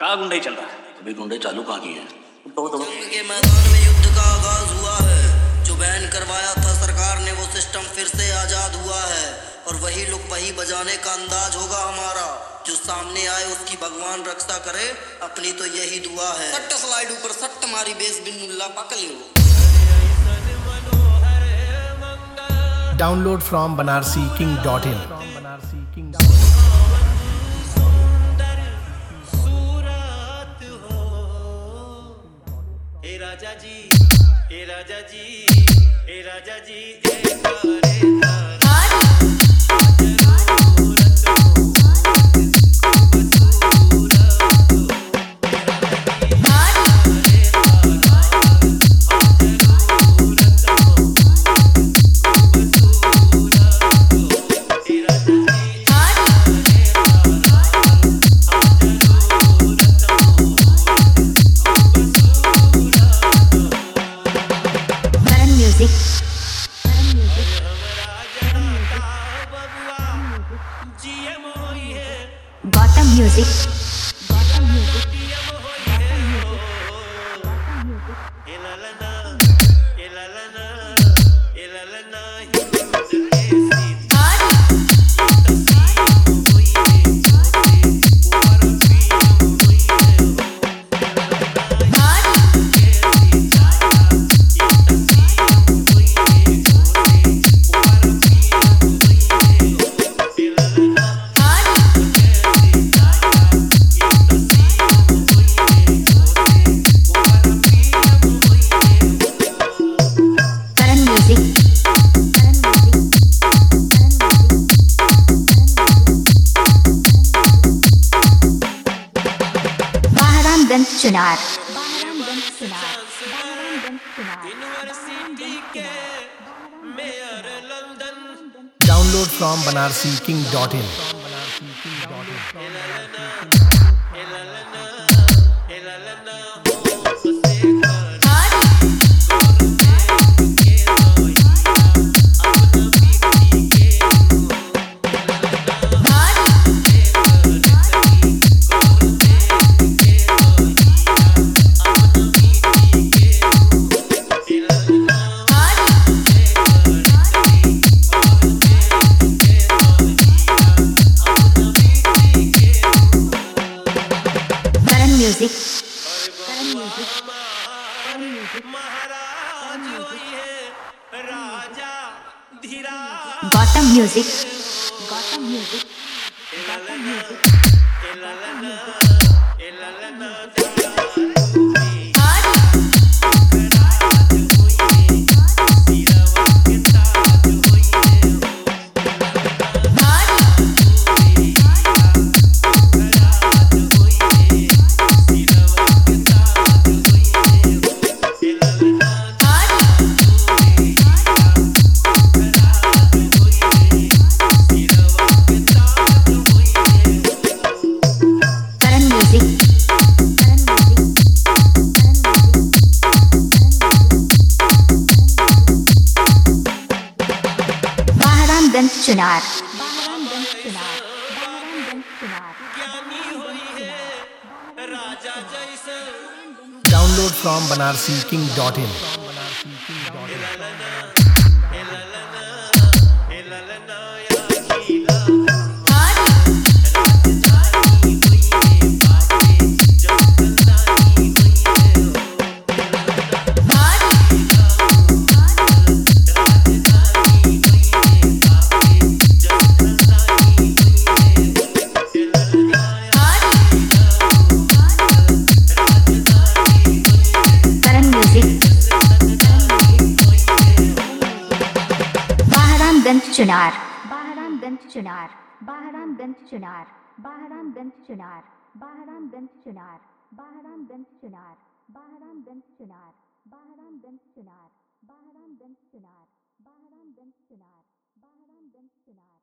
कहाँ गुंडे चल रहा है? अभी गुंडे चालू कहाँ की है? जंग के मैदान में युद्ध का आगाज हुआ है। जो बैन करवाया था सरकार ने वो सिस्टम फिर से आजाद हुआ है। और वही लुक वही बजाने का अंदाज होगा हमारा। जो सामने आए उसकी भगवान रक्षा करे, अपनी तो यही दुआ है। सट्ट स्लाइड ऊपर सट्ट मारी बेस बिन्नुल्ला पकलियो। Download from banarsiking.in. राजा जी ए राजा जी ए राजा जी Gotham Music. Chunar Download from banarsiking.in. Music. Gotham Music. Gotham Music. Gotham Music. Chunar Download from banarsiking.in. Chunar Bahramganj Chunar Bahramganj Chunar Bahramganj Chunar Bahramganj Chunar Bahramganj Chunar Bahramganj Chunar Bahramganj Chunar Bahramganj Chunar Bahramganj Chunar Bahramganj Chunar